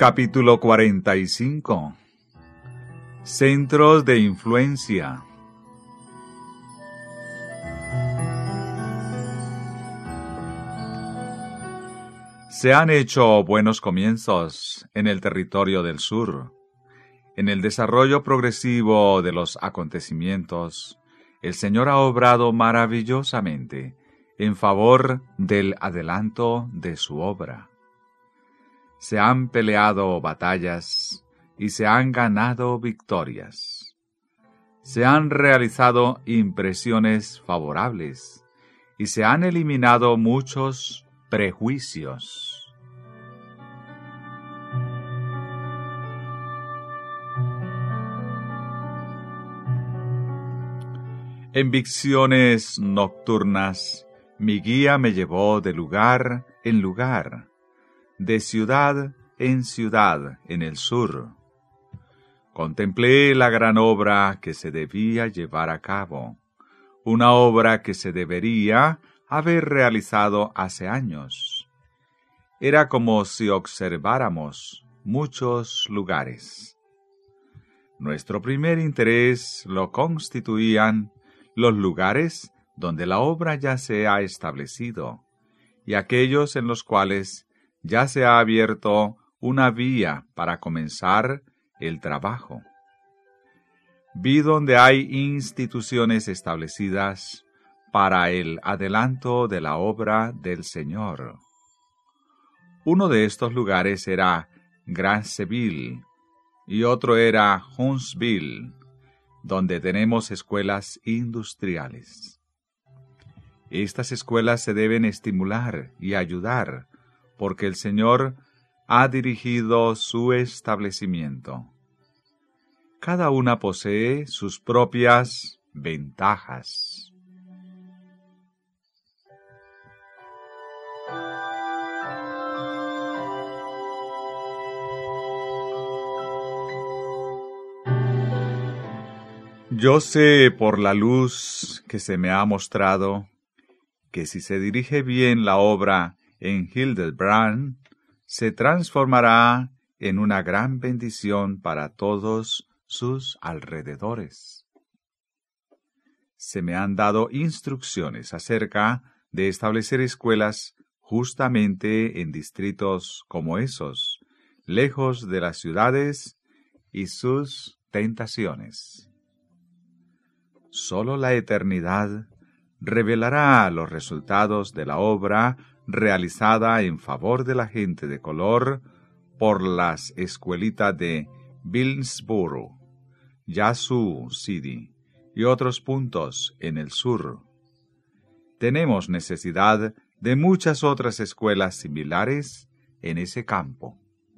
Capítulo 45. Centros de influencia. Se han hecho buenos comienzos en el territorio del sur. En el desarrollo progresivo de los acontecimientos, el Señor ha obrado maravillosamente en favor del adelanto de su obra. Se han peleado batallas y se han ganado victorias. Se han realizado impresiones favorables y se han eliminado muchos prejuicios. En visiones nocturnas, mi guía me llevó de lugar en lugar, de ciudad en ciudad en el sur. Contemplé la gran obra que se debía llevar a cabo, una obra que se debería haber realizado hace años. Era como si observáramos muchos lugares. Nuestro primer interés lo constituían los lugares donde la obra ya se ha establecido, y aquellos en los cuales ya se ha abierto una vía para comenzar el trabajo. Vi donde hay instituciones establecidas para el adelanto de la obra del Señor. Uno de estos lugares era Granceville y otro era Huntsville, donde tenemos escuelas industriales. Estas escuelas se deben estimular y ayudar, porque el Señor ha dirigido su establecimiento. Cada una posee sus propias ventajas. Yo sé por la luz que se me ha mostrado que si se dirige bien la obra en Hildebrand, se transformará en una gran bendición para todos sus alrededores. Se me han dado instrucciones acerca de establecer escuelas justamente en distritos como esos, lejos de las ciudades y sus tentaciones. Solo la eternidad revelará los resultados de la obra realizada en favor de la gente de color por las escuelitas de Billsboro, Yazoo City y otros puntos en el sur. Tenemos necesidad de muchas otras escuelas similares en ese campo.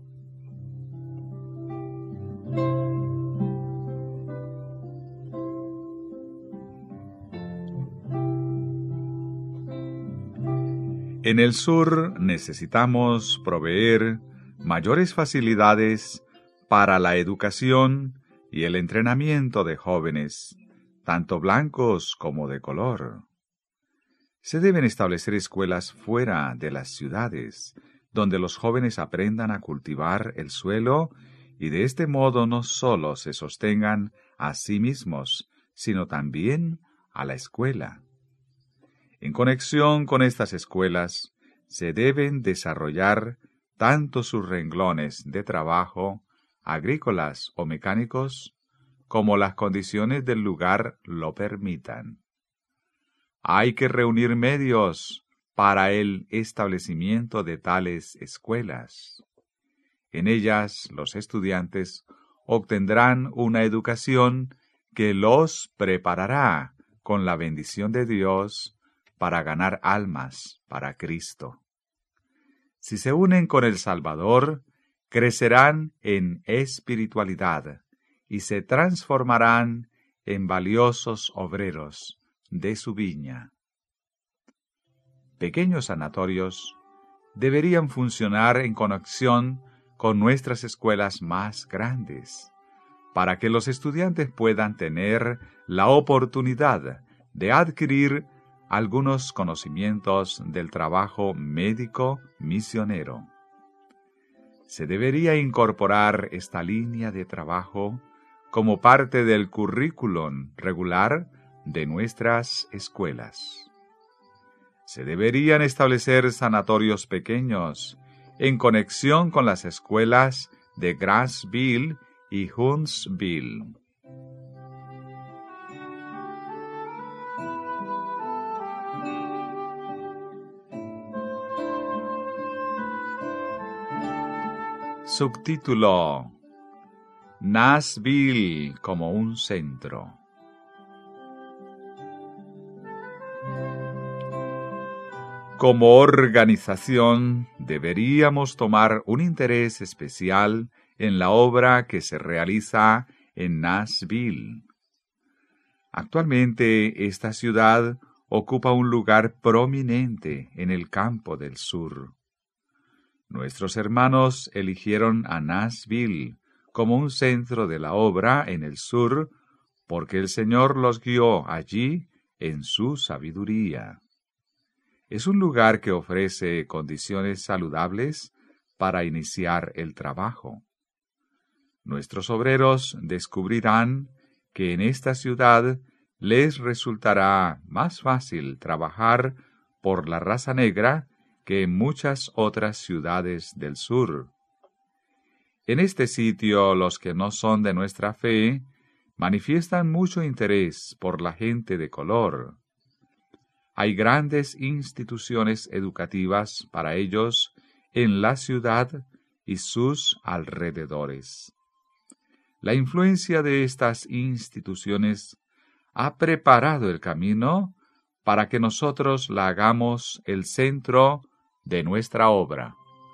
En el sur necesitamos proveer mayores facilidades para la educación y el entrenamiento de jóvenes, tanto blancos como de color. Se deben establecer escuelas fuera de las ciudades, donde los jóvenes aprendan a cultivar el suelo y de este modo no solo se sostengan a sí mismos, sino también a la escuela. En conexión con estas escuelas, se deben desarrollar tanto sus renglones de trabajo, agrícolas o mecánicos, como las condiciones del lugar lo permitan. Hay que reunir medios para el establecimiento de tales escuelas. En ellas, los estudiantes obtendrán una educación que los preparará con la bendición de Dios para ganar almas para Cristo. Si se unen con el Salvador, crecerán en espiritualidad y se transformarán en valiosos obreros de su viña. Pequeños sanatorios deberían funcionar en conexión con nuestras escuelas más grandes, para que los estudiantes puedan tener la oportunidad de adquirir algunos conocimientos del trabajo médico misionero. Se debería incorporar esta línea de trabajo como parte del currículum regular de nuestras escuelas. Se deberían establecer sanatorios pequeños en conexión con las escuelas de Grassville y Huntsville. Subtítulo: Nashville como un centro. Como organización, deberíamos tomar un interés especial en la obra que se realiza en Nashville. Actualmente, esta ciudad ocupa un lugar prominente en el campo del sur. Nuestros hermanos eligieron a Nashville como un centro de la obra en el sur, porque el Señor los guió allí en su sabiduría. Es un lugar que ofrece condiciones saludables para iniciar el trabajo. Nuestros obreros descubrirán que en esta ciudad les resultará más fácil trabajar por la raza negra que en muchas otras ciudades del sur. En este sitio, los que no son de nuestra fe manifiestan mucho interés por la gente de color. Hay grandes instituciones educativas para ellos en la ciudad y sus alrededores. La influencia de estas instituciones ha preparado el camino para que nosotros la hagamos el centro de nuestra obra.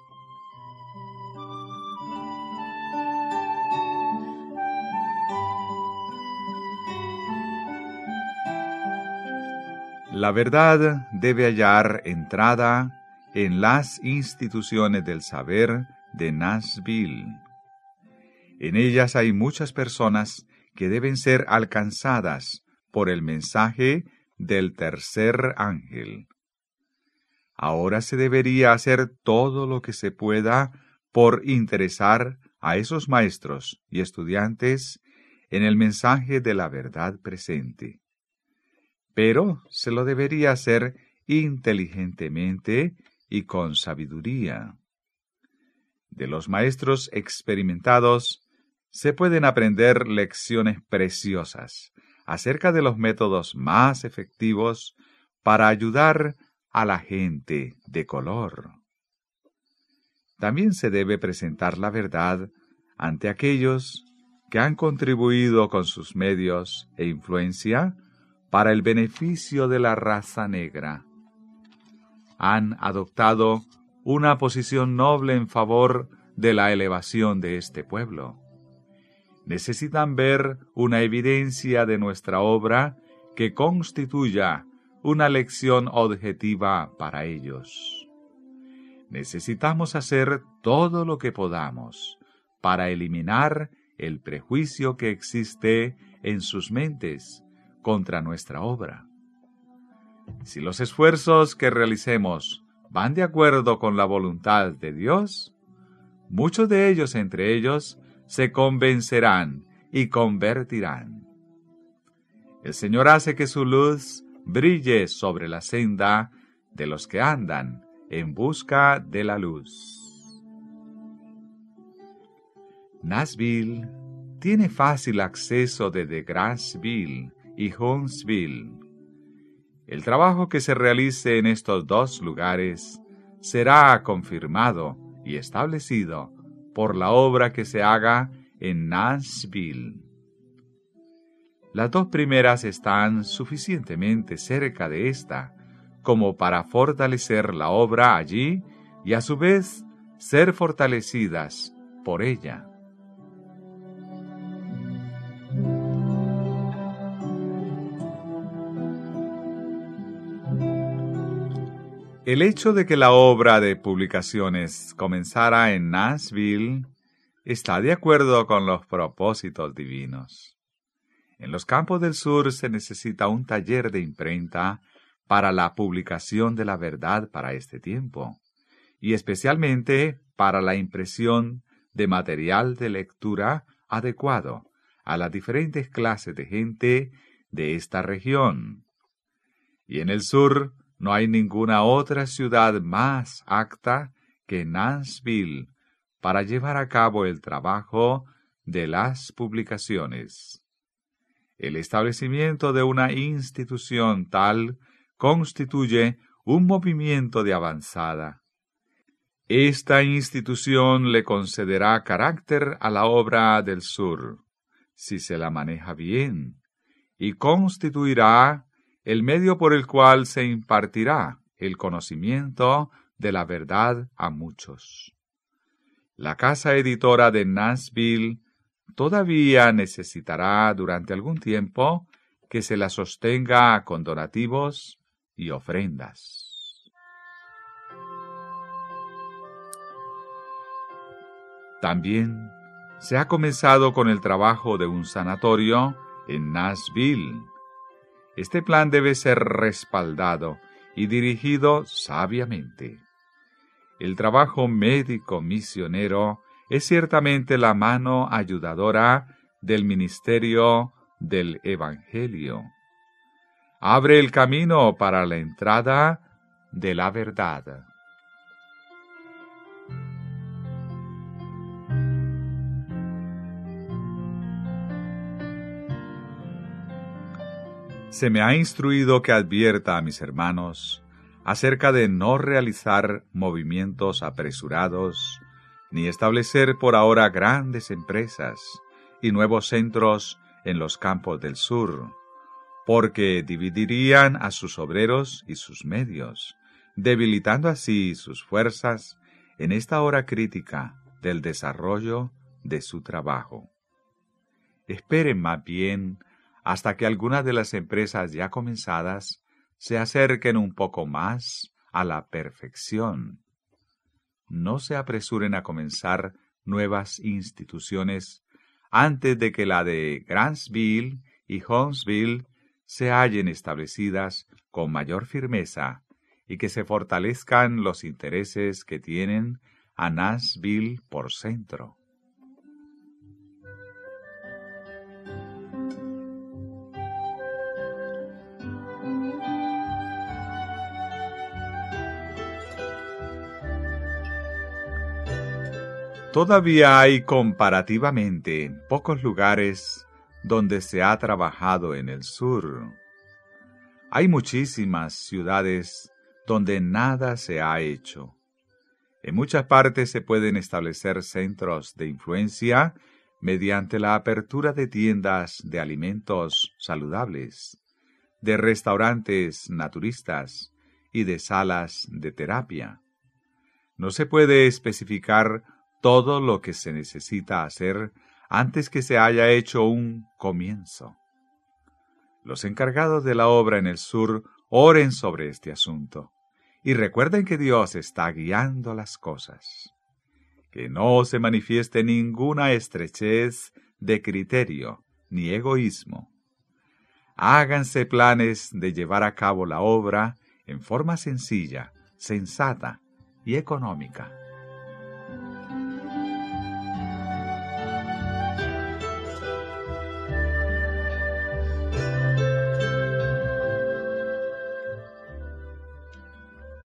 La verdad debe hallar entrada en las instituciones del saber de Nashville. En ellas hay muchas personas que deben ser alcanzadas por el mensaje del tercer ángel. Ahora se debería hacer todo lo que se pueda por interesar a esos maestros y estudiantes en el mensaje de la verdad presente. Pero se lo debería hacer inteligentemente y con sabiduría. De los maestros experimentados se pueden aprender lecciones preciosas acerca de los métodos más efectivos para ayudar a la gente de color. También se debe presentar la verdad ante aquellos que han contribuido con sus medios e influencia para el beneficio de la raza negra. Han adoptado una posición noble en favor de la elevación de este pueblo. Necesitan ver una evidencia de nuestra obra que constituya una lección objetiva para ellos. Necesitamos hacer todo lo que podamos para eliminar el prejuicio que existe en sus mentes contra nuestra obra. Si los esfuerzos que realicemos van de acuerdo con la voluntad de Dios, muchos de ellos entre ellos se convencerán y convertirán. El Señor hace que su luz brille sobre la senda de los que andan en busca de la luz. Nashville tiene fácil acceso desde Grassville y Huntsville. El trabajo que se realice en estos dos lugares será confirmado y establecido por la obra que se haga en Nashville. Las dos primeras están suficientemente cerca de esta como para fortalecer la obra allí y a su vez ser fortalecidas por ella. El hecho de que la obra de publicaciones comenzara en Nashville está de acuerdo con los propósitos divinos. En los campos del sur se necesita un taller de imprenta para la publicación de la verdad para este tiempo, y especialmente para la impresión de material de lectura adecuado a las diferentes clases de gente de esta región. Y en el sur no hay ninguna otra ciudad más apta que Nashville para llevar a cabo el trabajo de las publicaciones. El establecimiento de una institución tal constituye un movimiento de avanzada. Esta institución le concederá carácter a la obra del sur, si se la maneja bien, y constituirá el medio por el cual se impartirá el conocimiento de la verdad a muchos. La casa editora de Nashville todavía necesitará durante algún tiempo que se la sostenga con donativos y ofrendas. También se ha comenzado con el trabajo de un sanatorio en Nashville. Este plan debe ser respaldado y dirigido sabiamente. El trabajo médico misionero es ciertamente la mano ayudadora del ministerio del Evangelio. Abre el camino para la entrada de la verdad. Se me ha instruido que advierta a mis hermanos acerca de no realizar movimientos apresurados, ni establecer por ahora grandes empresas y nuevos centros en los campos del sur, porque dividirían a sus obreros y sus medios, debilitando así sus fuerzas en esta hora crítica del desarrollo de su trabajo. Esperen más bien hasta que algunas de las empresas ya comenzadas se acerquen un poco más a la perfección. No se apresuren a comenzar nuevas instituciones antes de que la de Grantsville y Huntsville se hallen establecidas con mayor firmeza y que se fortalezcan los intereses que tienen a Nashville por centro. Todavía hay comparativamente pocos lugares donde se ha trabajado en el sur. Hay muchísimas ciudades donde nada se ha hecho. En muchas partes se pueden establecer centros de influencia mediante la apertura de tiendas de alimentos saludables, de restaurantes naturistas y de salas de terapia. No se puede especificar todo lo que se necesita hacer antes que se haya hecho un comienzo. Los encargados de la obra en el sur oren sobre este asunto y recuerden que Dios está guiando las cosas. Que no se manifieste ninguna estrechez de criterio ni egoísmo. Háganse planes de llevar a cabo la obra en forma sencilla, sensata y económica.